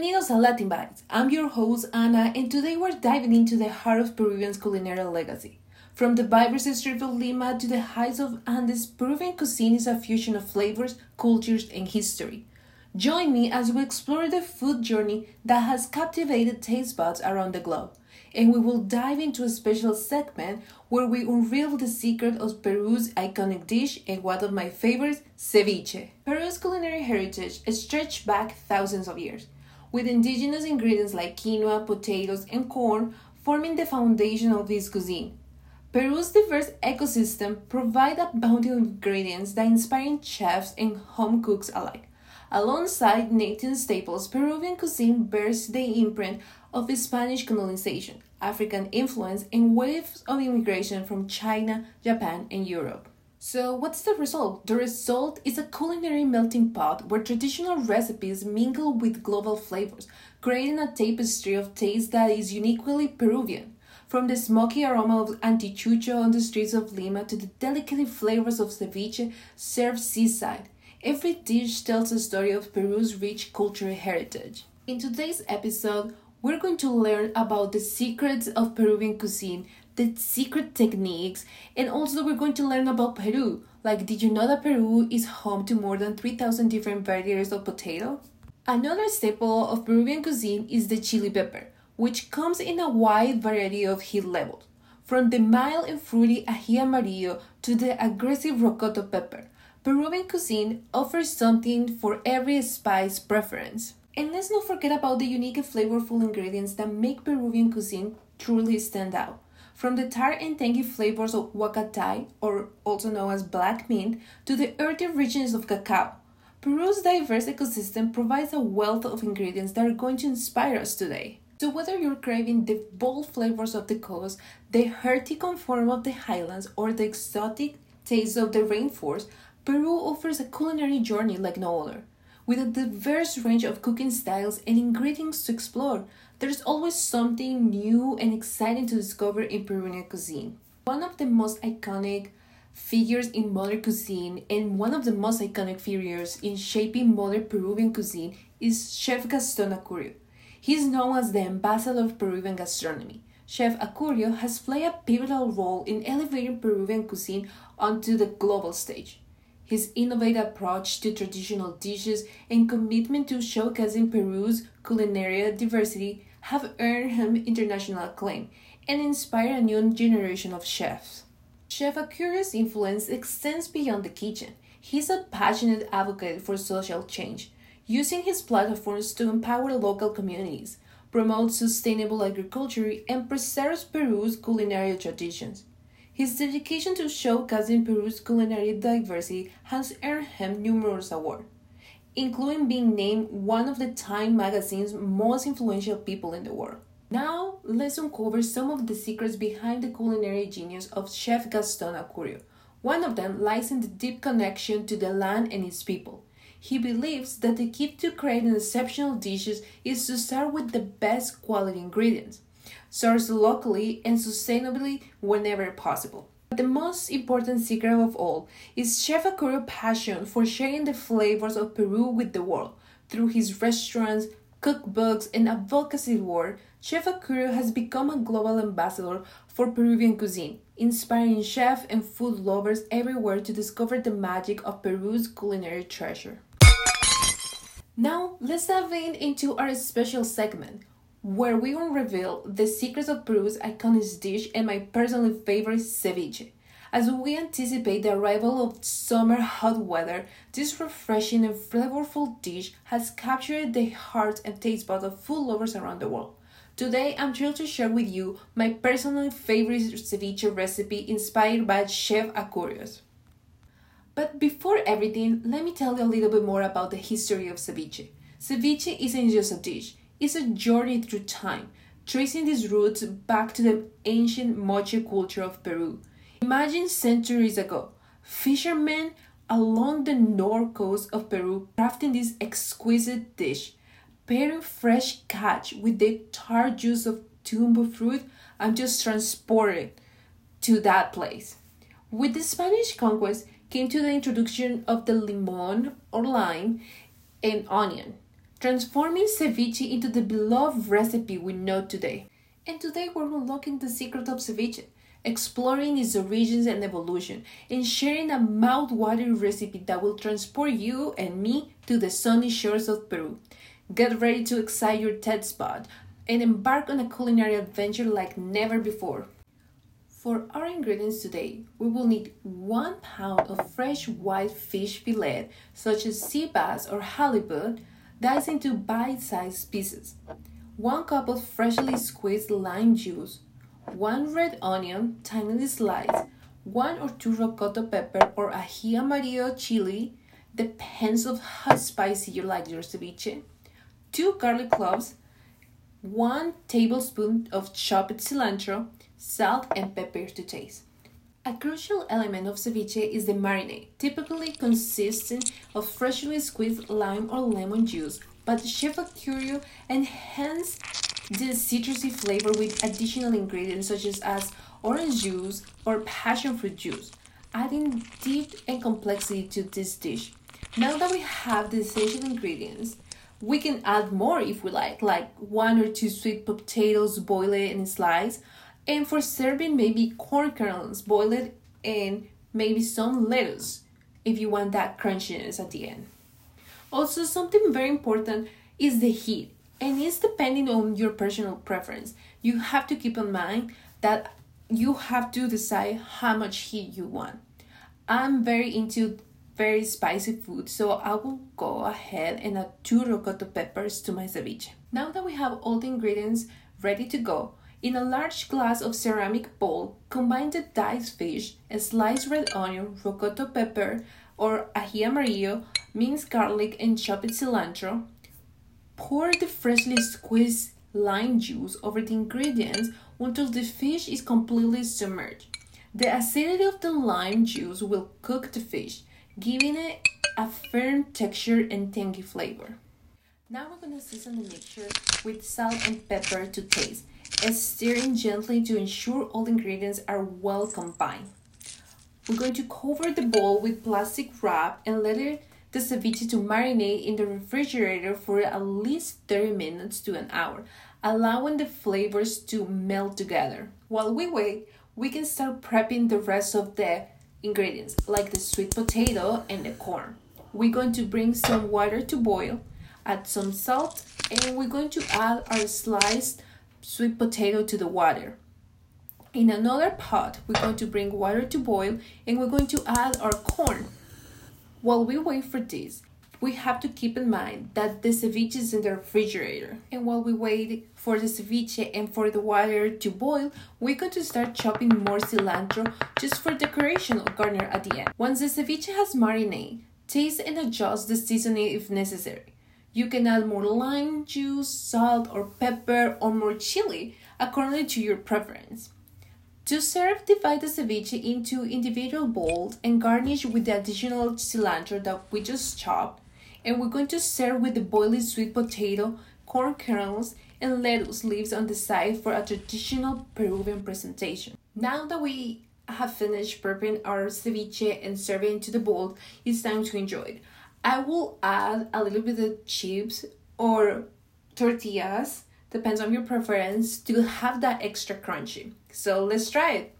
Bienvenidos a Latin Bites. I'm your host, Ana, and today we're diving into the heart of Peruvian's culinary legacy. From the vibrant streets of Lima to the heights of Andes, Peruvian cuisine is a fusion of flavors, cultures, and history. Join me as we explore the food journey that has captivated taste buds around the globe. And we will dive into a special segment where we unveil the secret of Peru's iconic dish and one of my favorites, ceviche. Peru's culinary heritage stretches back thousands of years, with indigenous ingredients like quinoa, potatoes, and corn forming the foundation of this cuisine. Peru's diverse ecosystem provides a bounty of ingredients that inspire chefs and home cooks alike. Alongside native staples, Peruvian cuisine bears the imprint of Spanish colonization, African influence, and waves of immigration from China, Japan, and Europe. So, what's the result? The result is a culinary melting pot where traditional recipes mingle with global flavors, creating a tapestry of taste that is uniquely Peruvian. From the smoky aroma of antichucho on the streets of Lima to the delicate flavors of ceviche served seaside, every dish tells a story of Peru's rich cultural heritage. In today's episode, we're going to learn about the secrets of Peruvian cuisine, the secret techniques, and also we're going to learn about Peru. Like, did you know that Peru is home to more than 3,000 different varieties of potato? Another staple of Peruvian cuisine is the chili pepper, which comes in a wide variety of heat levels, from the mild and fruity ají amarillo to the aggressive rocoto pepper. Peruvian cuisine offers something for every spice preference. And let's not forget about the unique and flavorful ingredients that make Peruvian cuisine truly stand out. From the tart and tangy flavors of huacatay, or also known as black mint, to the earthy richness of cacao. Peru's diverse ecosystem provides a wealth of ingredients that are going to inspire us today. So whether you're craving the bold flavors of the coast, the hearty comfort of the highlands, or the exotic taste of the rainforest, Peru offers a culinary journey like no other. With a diverse range of cooking styles and ingredients to explore, there's always something new and exciting to discover in Peruvian cuisine. One of the most iconic figures in modern cuisine and one of the most iconic figures in shaping modern Peruvian cuisine is Chef Gaston Acurio. He is known as the ambassador of Peruvian gastronomy. Chef Acurio has played a pivotal role in elevating Peruvian cuisine onto the global stage. His innovative approach to traditional dishes and commitment to showcasing Peru's culinary diversity have earned him international acclaim and inspired a new generation of chefs. Chef Acurio's influence extends beyond the kitchen. He's a passionate advocate for social change, using his platforms to empower local communities, promote sustainable agriculture, and preserve Peru's culinary traditions. His dedication to showcasing Peru's culinary diversity has earned him numerous awards, including being named one of the Time magazine's most influential people in the world. Now, let's uncover some of the secrets behind the culinary genius of Chef Gaston Acurio. One of them lies in the deep connection to the land and its people. He believes that the key to creating exceptional dishes is to start with the best quality ingredients, sourced locally and sustainably whenever possible. But the most important secret of all is Chef Acurio's passion for sharing the flavors of Peru with the world. Through his restaurants, cookbooks, and advocacy work, Chef Acurio has become a global ambassador for Peruvian cuisine, inspiring chefs and food lovers everywhere to discover the magic of Peru's culinary treasure. Now, let's dive into our special segment, where we will reveal the secrets of Peru's iconic dish and my personal favorite, ceviche. As we anticipate the arrival of summer hot weather, this refreshing and flavorful dish has captured the hearts and taste buds of food lovers around the world. Today, I'm thrilled to share with you my personal favorite ceviche recipe inspired by Chef Acurio. But before everything, let me tell you a little bit more about the history of ceviche. Ceviche isn't just a dish. It's a journey through time, tracing these roots back to the ancient moche culture of Peru. Imagine centuries ago, fishermen along the north coast of Peru crafting this exquisite dish, pairing fresh catch with the tart juice of tumbo fruit. I'm just transported to that place. With the Spanish conquest came to the introduction of the limon or lime and onion, transforming ceviche into the beloved recipe we know today. And today we're unlocking the secret of ceviche, exploring its origins and evolution, and sharing a mouth-watering recipe that will transport you and me to the sunny shores of Peru. Get ready to excite your taste bud and embark on a culinary adventure like never before. For our ingredients today, we will need 1 pound of fresh white fish fillet, such as sea bass or halibut, diced into bite-sized pieces, 1 cup of freshly squeezed lime juice, 1 red onion, tinely sliced, 1 or 2 rocoto pepper or ají amarillo chili, depends on how spicy you like your ceviche, 2 garlic cloves, 1 tablespoon of chopped cilantro, salt and pepper to taste. A crucial element of ceviche is the marinade, typically consisting of freshly squeezed lime or lemon juice, but Chef Arturo enhances the citrusy flavor with additional ingredients such as orange juice or passion fruit juice, adding depth and complexity to this dish. Now that we have the essential ingredients, we can add more if we like 1 or 2 sweet potatoes boiled and sliced, and for serving maybe corn kernels boiled and maybe some lettuce if you want that crunchiness at the end. Also, something very important is the heat, and it's depending on your personal preference. You have to keep in mind that you have to decide how much heat you want. I'm very into very spicy food, so I will go ahead and add 2 rocoto peppers to my ceviche. Now that we have all the ingredients ready to go, in a large glass of ceramic bowl, combine the diced fish, a sliced red onion, rocoto pepper or ají amarillo, minced garlic and chopped cilantro. Pour the freshly squeezed lime juice over the ingredients until the fish is completely submerged. The acidity of the lime juice will cook the fish, giving it a firm texture and tangy flavor. Now we're going to season the mixture with salt and pepper to taste, and stirring gently to ensure all ingredients are well combined. We're going to cover the bowl with plastic wrap and let the ceviche to marinate in the refrigerator for at least 30 minutes to an hour, allowing the flavors to melt together. While we wait, we can start prepping the rest of the ingredients, like the sweet potato and the corn. We're going to bring some water to boil, add some salt, and we're going to add our sliced sweet potato to the water. In another pot, we're going to bring water to boil and we're going to add our corn. While we wait for this, we have to keep in mind that the ceviche is in the refrigerator. And while we wait for the ceviche and for the water to boil, we're going to start chopping more cilantro just for decoration or garnish at the end. Once the ceviche has marinated, taste and adjust the seasoning if necessary. You can add more lime juice, salt or pepper or more chili according to your preference. To serve, divide the ceviche into individual bowls and garnish with the additional cilantro that we just chopped. And we're going to serve with the boiling sweet potato, corn kernels, and lettuce leaves on the side for a traditional Peruvian presentation. Now that we have finished prepping our ceviche and serving into the bowl, it's time to enjoy it. I will add a little bit of chips or tortillas, depends on your preference, to have that extra crunchy. So let's try it.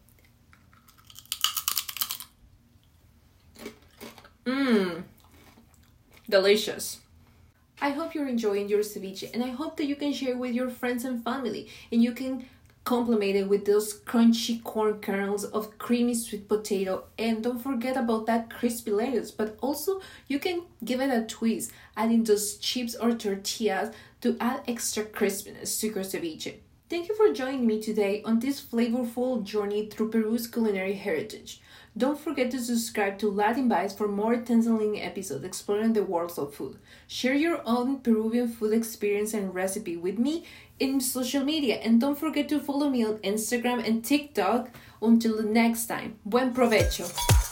Delicious. I hope you're enjoying your ceviche, and I hope that you can share with your friends and family, and you can complement it with those crunchy corn kernels of creamy sweet potato, and don't forget about that crispy lettuce. But also you can give it a twist, adding those chips or tortillas to add extra crispiness to your ceviche. Thank you for joining me today on this flavorful journey through Peru's culinary heritage. Don't forget to subscribe to Latin Bites for more Tanzanian episodes exploring the world of food. Share your own Peruvian food experience and recipe with me in social media, and don't forget to follow me on Instagram and TikTok. Until the next time, buen provecho!